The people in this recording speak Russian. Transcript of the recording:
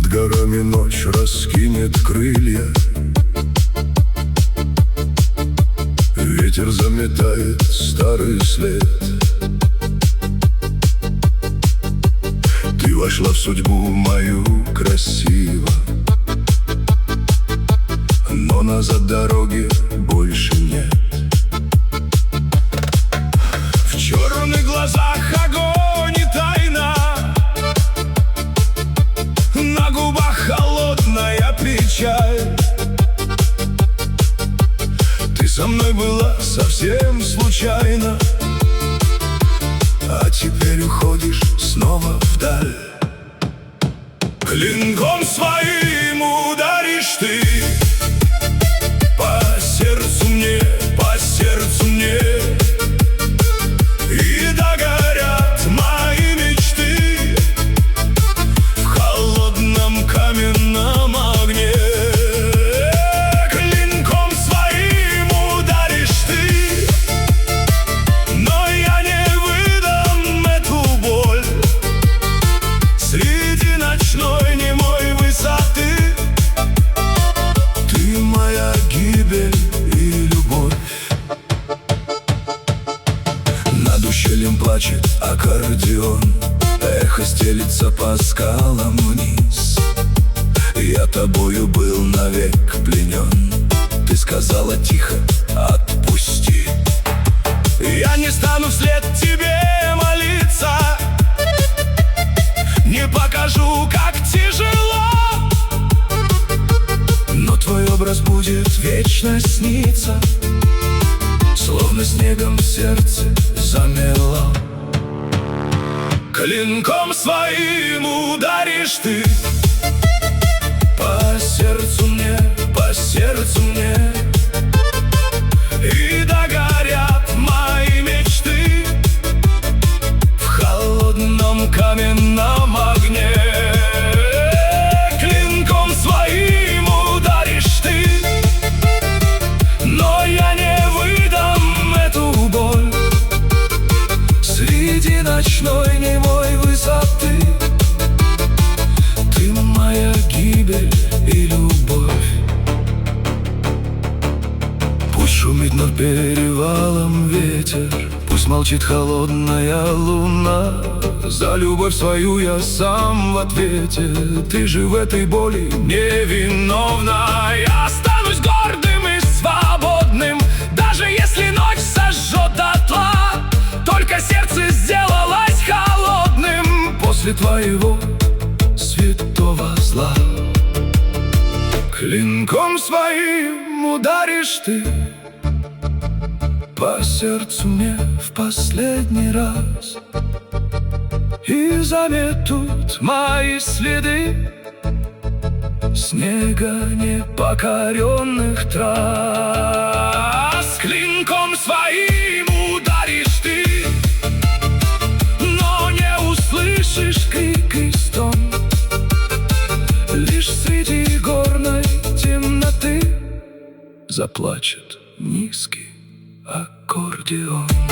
горами ночь раскинет крылья, ветер заметает старый след. Ты вошла в судьбу мою красиво, но назад дороги больше нет. В черных глазах огонь и тайна, на губах холодная печаль. Ты со мной была совсем случайно, а теперь уходишь снова вдаль. Клинком своим ударишь ты по сердцу мне, по сердцу мне, и догорят мои мечты в холодном каменном огне. Клинком своим ударишь ты, но я не выдам эту боль среди ночной немой высоты. Ты моя гибель и любовь. Над ущельем плачет аккордеон, эхо стелится по скалам вниз. Я тобою был навек пленен, ты сказала тихо: отпусти. Я не стану вслед тебе молиться, не покажу, как тяжело, но твой образ будет вечно сниться, словно снегом в сердце замело. Клинком своим ударишь ты по сердцу мне, по сердцу мне, и догорят мои мечты в холодном каменном огне. Клинком своим ударишь ты, но я не выдам эту боль среди ночной немой высоты. Ты моя гибель и любовь. Пусть шумит над перевалом ветер, пусть молчит холодная луна. За любовь свою я сам в ответе, ты же в этой боли невиновна. Я останусь гордым и свободным, даже если ночь сожжет дотла. Только сердце сделалось холодным после твоего святого зла. Клинком своим ударишь ты по сердцу мне в последний раз, и заметут мои следы снега непокоренных трасс. Клинком своим ударишь ты, но не услышишь крик и стон, лишь среди горной темноты заплачет низкий аккордеон.